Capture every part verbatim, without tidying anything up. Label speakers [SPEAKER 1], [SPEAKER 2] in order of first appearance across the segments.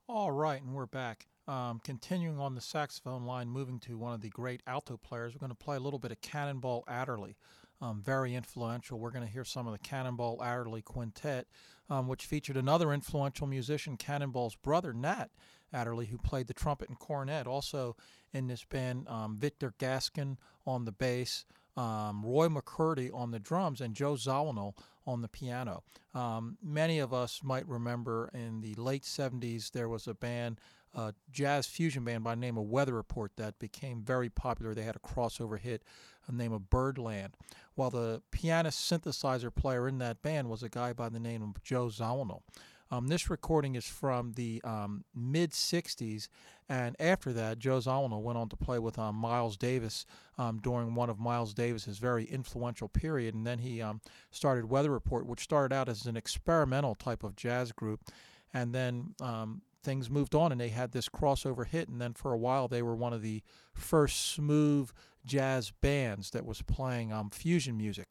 [SPEAKER 1] All right, and we're back. Um, continuing on the saxophone line, moving to one of the great alto players, we're going to play a little bit of Cannonball Adderley. Um, very influential. We're going to hear some of the Cannonball Adderley Quintet, um, which featured another influential musician, Cannonball's brother, Nat Adderley, who played the trumpet and cornet. Also in this band, um, Victor Gaskin on the bass, um, Roy McCurdy on the drums, and Joe Zawinul on the piano. Um, many of us might remember in the late seventies there was a band, a jazz fusion band by the name of Weather Report that became very popular. They had a crossover hit, the name of Birdland. While the pianist synthesizer player in that band was a guy by the name of Joe Zawinul. Um, this recording is from the um, mid sixties, and after that, Joe Zawinul went on to play with um, Miles Davis um, during one of Miles Davis's very influential period, and then he um, started Weather Report, which started out as an experimental type of jazz group, and then um, things moved on, and they had this crossover hit, and then for a while they were one of the first smooth jazz bands that was playing um, fusion music.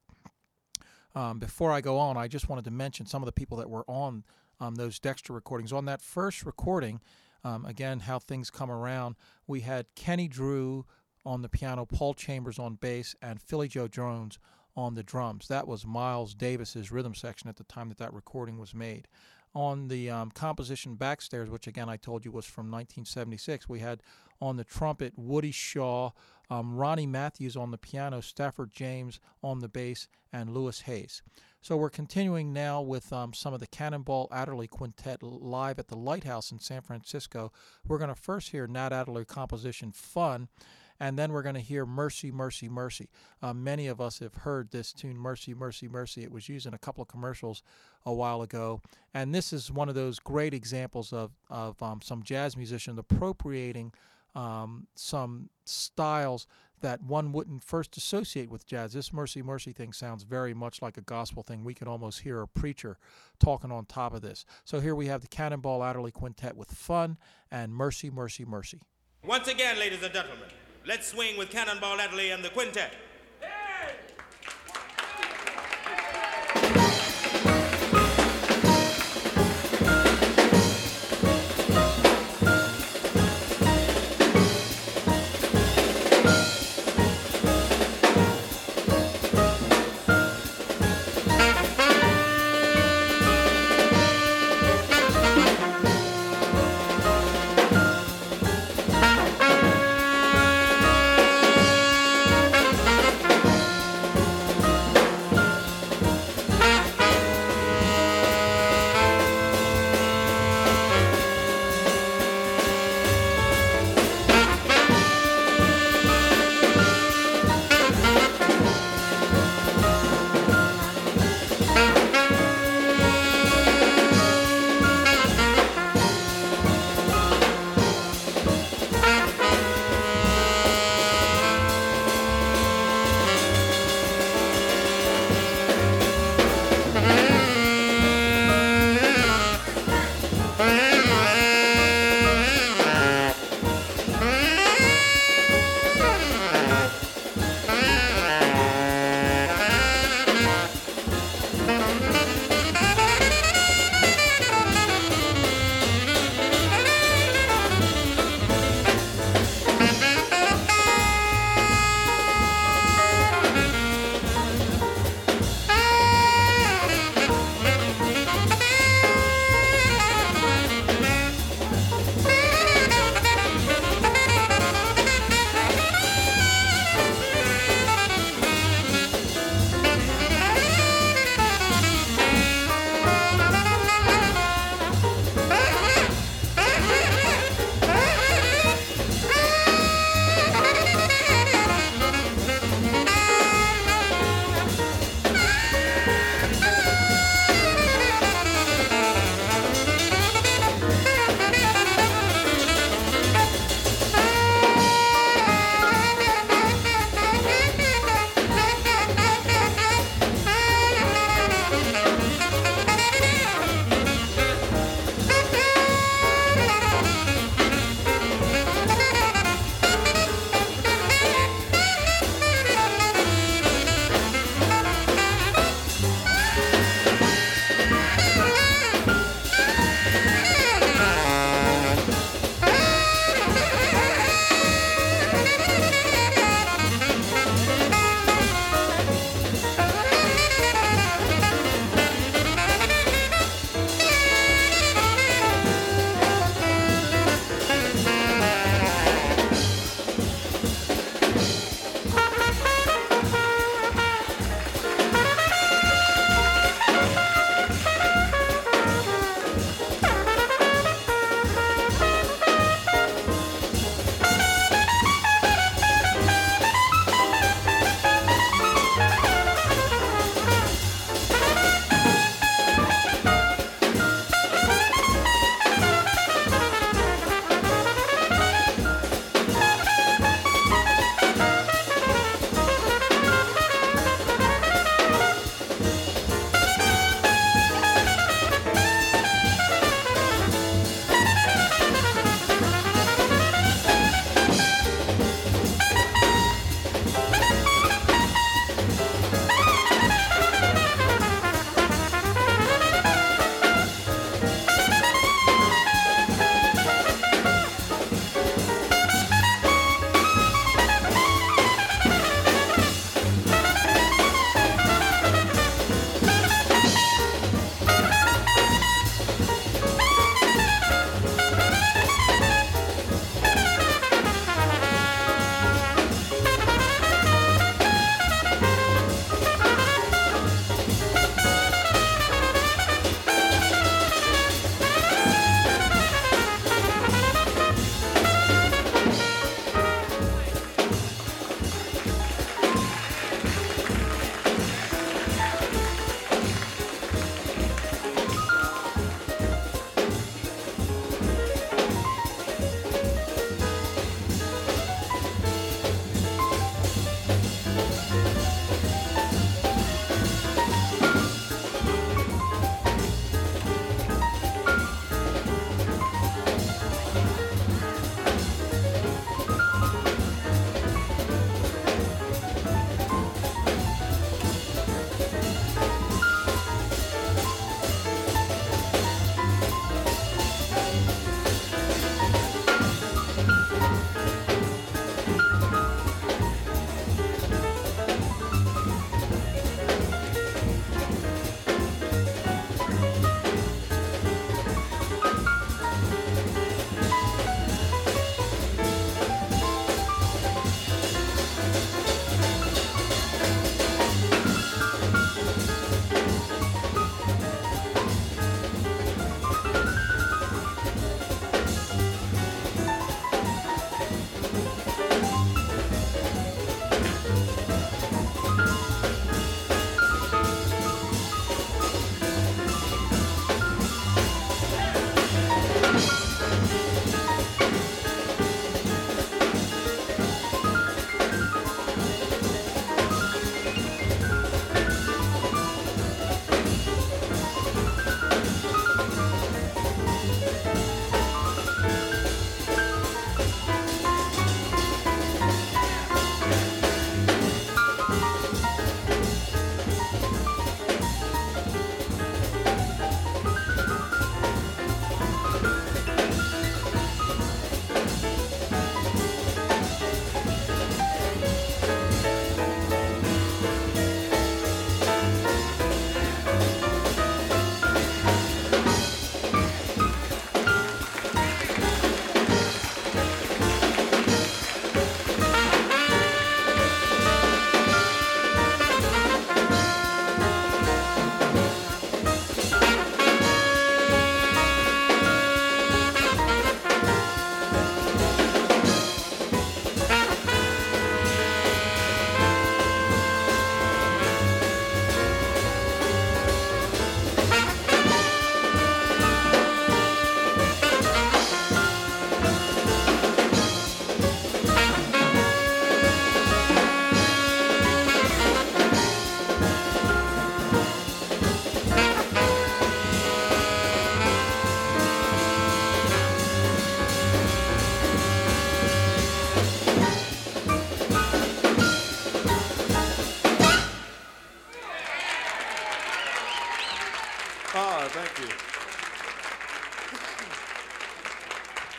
[SPEAKER 1] Um, before I go on, I just wanted to mention some of the people that were on um, those Dexter recordings. On that first recording, um, again, how things come around, we had Kenny Drew on the piano, Paul Chambers on bass, and Philly Joe Jones on the drums. That was Miles Davis's rhythm section at the time that that recording was made. On the um, composition Backstairs, which again I told you was from nineteen seventy-six, we had on the trumpet Woody Shaw, um, Ronnie Matthews on the piano, Stafford James on the bass, and Lewis Hayes. So we're continuing now with um, some of the Cannonball Adderley Quintet live at the Lighthouse in San Francisco. We're going to first hear Nat Adderley composition Fun, and then we're going to hear Mercy, Mercy, Mercy. Uh, many of us have heard this tune, Mercy, Mercy, Mercy. It was used in a couple of commercials a while ago. And this is one of those great examples of, of um, some jazz musicians appropriating um, some styles that one wouldn't first associate with jazz. This Mercy, Mercy thing sounds very much like a gospel thing. We could almost hear a preacher talking on top of this. So here we have the Cannonball Adderley Quintet with Fun and Mercy, Mercy, Mercy.
[SPEAKER 2] Once again, ladies and gentlemen, let's swing with Cannonball Adderley and the Quintet.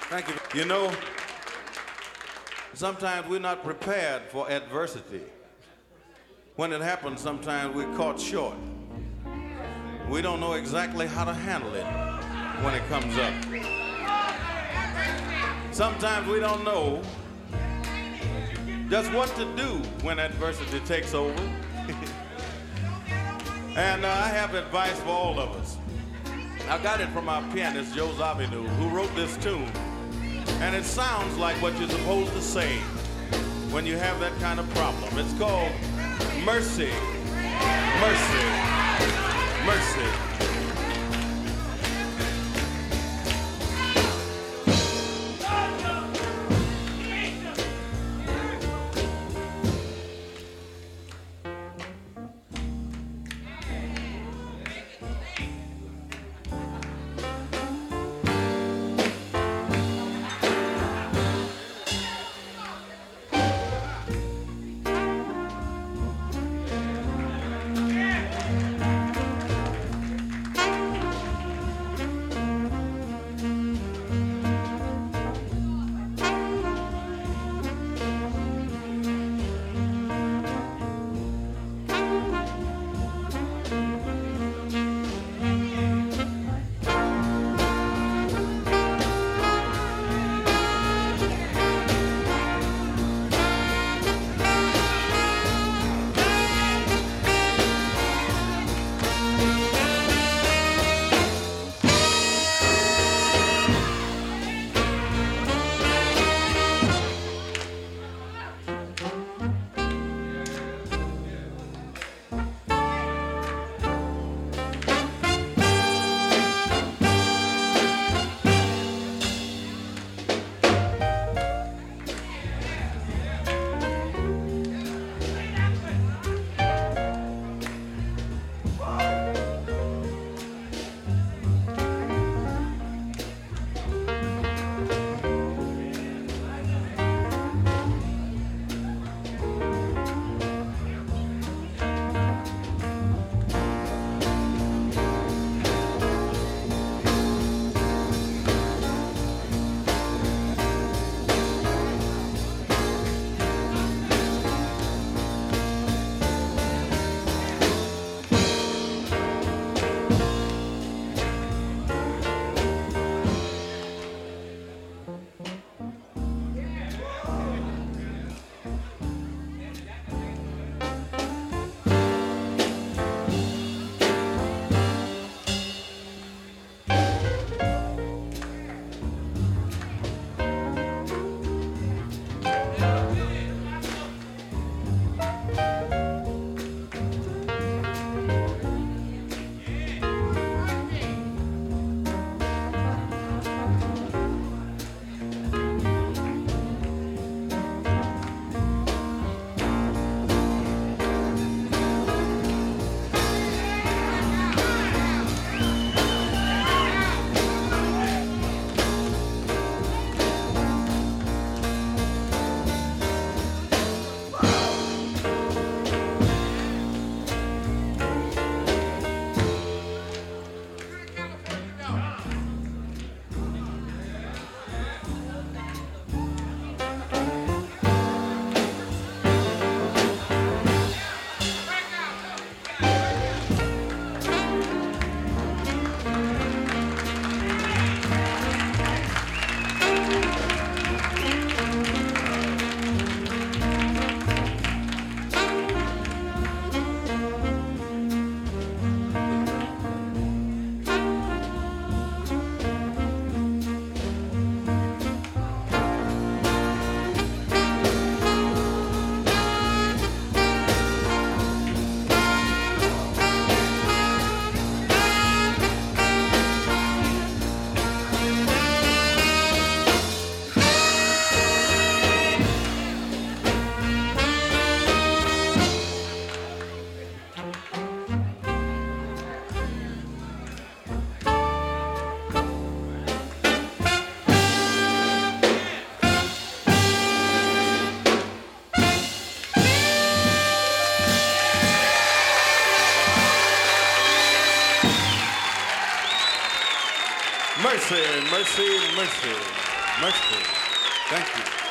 [SPEAKER 3] Thank you. You know, sometimes we're not prepared for adversity. When it happens, sometimes we're caught short. We don't know exactly how to handle it when it comes up. Sometimes we don't know just what to do when adversity takes over. And uh, I have advice for all of us. I got it from our pianist, Joe Zawinul, who wrote this tune. And it sounds like what you're supposed to say when you have that kind of problem. It's called Mercy, Mercy, Mercy. Mercy, mercy, mercy. Merciful. Thank you.